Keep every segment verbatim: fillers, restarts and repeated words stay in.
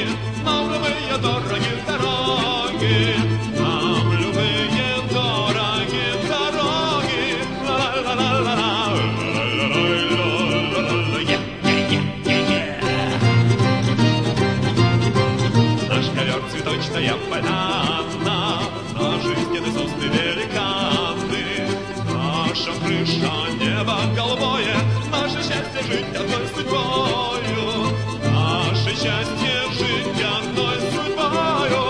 нам любые дороги дороги, нам любые дороги дороги. Наш ковер цветочная поляна, наши стены сосны великаны, наша крыша небо голубое, наше счастье жить одной судьбою, наше счастье жить одной судьбою.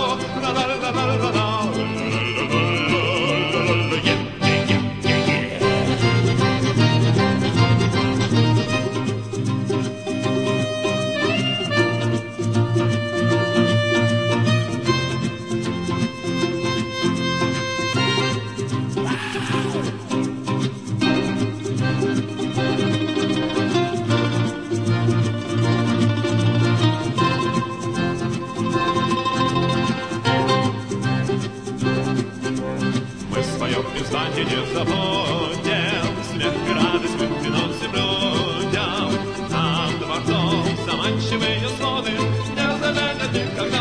Не забудем, смех и радость мы приносим людям. Нам дворцом заманчивые слоны не заменят никогда.